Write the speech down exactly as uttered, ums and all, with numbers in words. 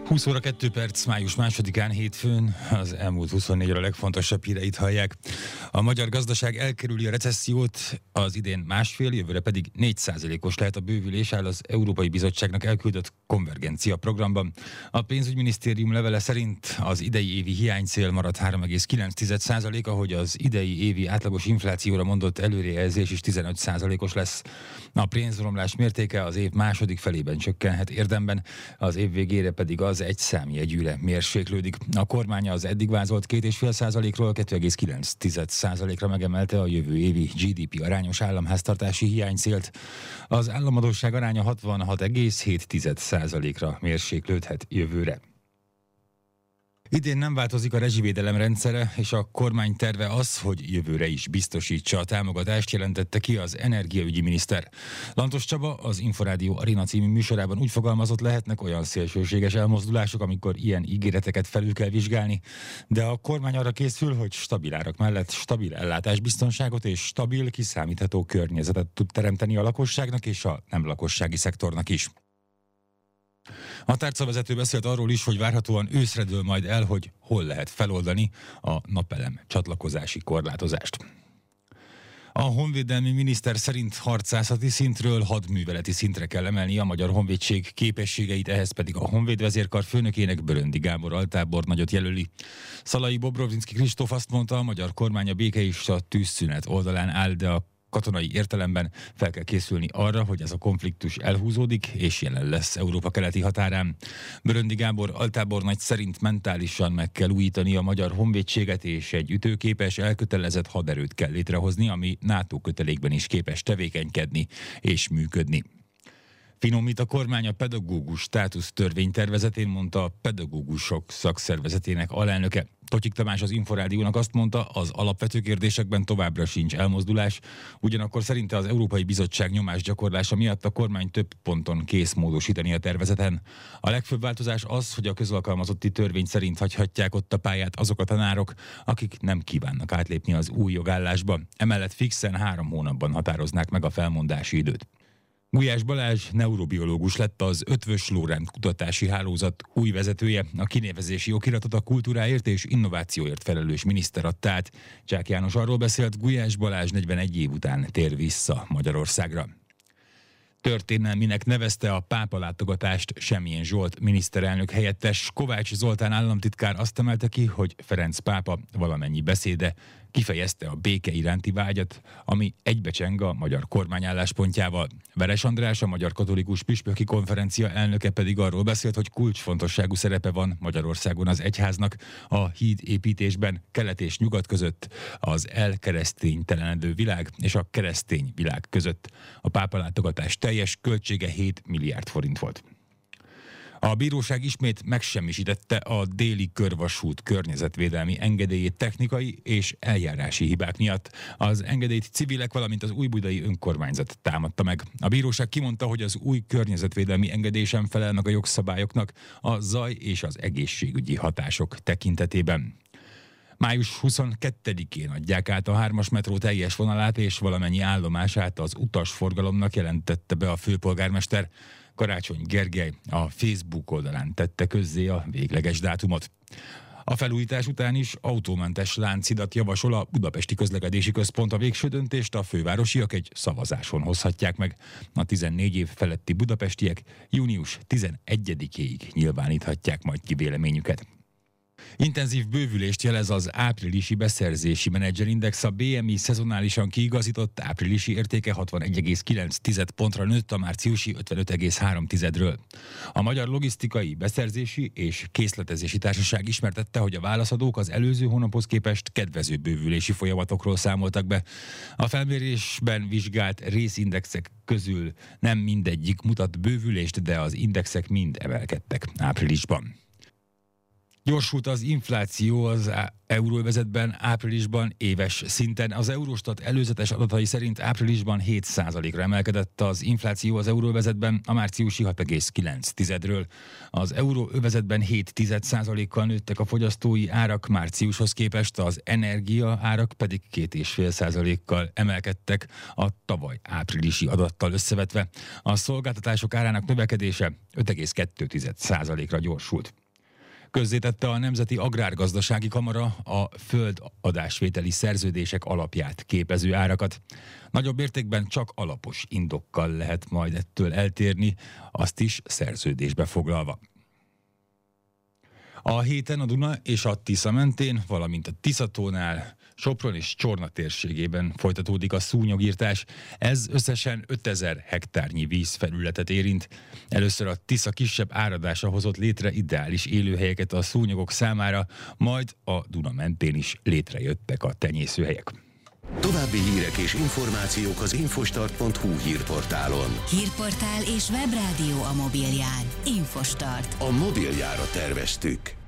húsz óra kettő perc, május másodikán hétfőn az elmúlt huszonnégy óra legfontosabb híreit hallják. A magyar gazdaság elkerüli a recessziót, az idén másfél, jövőre pedig négy százalékos lehet a bővülés, áll az Európai Bizottságnak elküldött konvergencia programban. A pénzügyminisztérium levele szerint az idei évi hiánycél marad három egész kilenc százalék, ahogy az idei évi átlagos inflációra mondott előrejelzés is tizenöt százalékos lesz. A pénzromlás mértéke az év második felében csökkenhet érdemben, az év végére pedig az egy számjegyűre mérséklődik. A kormánya az eddig vázolt két egész öt százalékról két egész kilenc százalékra megemelte a jövő évi gé dé pé arányos államháztartási hiánycélt. Az államadósság aránya hatvanhat egész hét százalékra mérséklődhet jövőre. Idén nem változik a rezsivédelem rendszere, és a kormány terve az, hogy jövőre is biztosítsa a támogatást, jelentette ki az energiaügyi miniszter. Lantos Csaba az Inforádió Arena című műsorában úgy fogalmazott, lehetnek olyan szélsőséges elmozdulások, amikor ilyen ígéreteket felül kell vizsgálni, de a kormány arra készül, hogy stabil árak mellett stabil ellátásbiztonságot és stabil, kiszámítható környezetet tud teremteni a lakosságnak és a nem lakossági szektornak is. A tárcavezető beszélt arról is, hogy várhatóan őszre dől majd el, hogy hol lehet feloldani a napelem csatlakozási korlátozást. A honvédelmi miniszter szerint harcászati szintről hadműveleti szintre kell emelni a Magyar Honvédség képességeit, ehhez pedig a Honvédvezérkar főnökének, Böröndi Gábor altábornagyot jelöli. Szalai Bobrovinszky Kristóf azt mondta, a magyar kormány a béke és a tűzszünet oldalán áll, de a katonai értelemben fel kell készülni arra, hogy ez a konfliktus elhúzódik, és jelen lesz Európa keleti határán. Böröndi Gábor altábornagy szerint mentálisan meg kell újítani a magyar honvédséget, és egy ütőképes, elkötelezett haderőt kell létrehozni, ami NATO kötelékben is képes tevékenykedni és működni. Finomít a kormány a pedagógus státusz törvénytervezetén, mondta a pedagógusok szakszervezetének alelnöke. Totyik Tamás az Inforádiónak azt mondta, az alapvető kérdésekben továbbra sincs elmozdulás, ugyanakkor szerinte az Európai Bizottság nyomásgyakorlása miatt a kormány több ponton kész módosítani a tervezeten. A legfőbb változás az, hogy a közalkalmazotti törvény szerint hagyhatják ott a pályát azok a tanárok, akik nem kívánnak átlépni az új jogállásba. Emellett fixen három hónapban határoznák meg a felmondási időt. Gulyás Balázs neurobiológus lett az Eötvös Loránd Kutatási Hálózat új vezetője, a kinevezési okiratot a kultúráért és innovációért felelős miniszter adta át. Csák János arról beszélt, Gulyás Balázs negyvenegy év után tér vissza Magyarországra. Történelminek nevezte a pápa látogatást Semjén Zsolt miniszterelnök helyettes. Kovács Zoltán államtitkár azt emelte ki, hogy Ferenc pápa valamennyi beszéde kifejezte a béke iránti vágyat, ami egybecseng a magyar kormány álláspontjával. Veres András, a Magyar Katolikus Püspöki Konferencia elnöke pedig arról beszélt, hogy kulcsfontosságú szerepe van Magyarországon az egyháznak a híd építésben kelet és nyugat között, az elkereszténytelenedő világ és a keresztény világ között. A pápa látogatás teljes költsége hét milliárd forint volt. A bíróság ismét megsemmisítette a déli körvasút környezetvédelmi engedélyét technikai és eljárási hibák miatt. Az engedélyt civilek, valamint az újbudai önkormányzat támadta meg. A bíróság kimondta, hogy az új környezetvédelmi engedély sem felel meg a jogszabályoknak a zaj és az egészségügyi hatások tekintetében. május huszonkettedikén adják át a hármas metró teljes vonalát és valamennyi állomását az utasforgalomnak, jelentette be a főpolgármester. Karácsony Gergely a Facebook oldalán tette közzé a végleges dátumot. A felújítás után is autómentes láncidat javasol a Budapesti Közlekedési Központ. A végső döntést a fővárosiak egy szavazáson hozhatják meg. A tizennégy év feletti budapestiek június tizenegyedikéig nyilváníthatják majd ki véleményüket. Intenzív bővülést jelez az áprilisi beszerzési menedzserindex, a bé em i szezonálisan kiigazított áprilisi értéke hatvanegy egész kilenc pontra nőtt a márciusi ötvenöt egész három ről. A Magyar Logisztikai Beszerzési és Készletezési Társaság ismertette, hogy a válaszadók az előző hónaphoz képest kedvező bővülési folyamatokról számoltak be. A felmérésben vizsgált részindexek közül nem mindegyik mutat bővülést, de az indexek mind emelkedtek áprilisban. Gyorsult az infláció az euróövezetben áprilisban éves szinten. Az Eurostat előzetes adatai szerint áprilisban hét százalékra emelkedett az infláció az euróövezetben, a márciusi hat egész kilenc tizedről. Az euróövezetben hét százalékkal nőttek a fogyasztói árak márciushoz képest, az energia árak pedig két egész öt százalékkal emelkedtek a tavaly áprilisi adattal összevetve. A szolgáltatások árának növekedése öt egész kettő százalékra gyorsult. Közzétette a Nemzeti Agrárgazdasági Kamara a földadásvételi szerződések alapját képező árakat. Nagyobb mértékben csak alapos indokkal lehet majd ettől eltérni, azt is szerződésbe foglalva. A héten a Duna és a Tisza mentén, valamint a Tiszatónál, Sopron és Csorna térségében folytatódik a szúnyogirtás. Ez összesen ötezer hektárnyi vízfelületet érint. Először a Tisza kisebb áradása hozott létre ideális élőhelyeket a szúnyogok számára, majd a Duna mentén is létrejöttek a tenyészőhelyek. További hírek és információk az infostart pont hu hírportálon. Hírportál és webrádió a mobilján. Infostart. A mobiljára terveztük.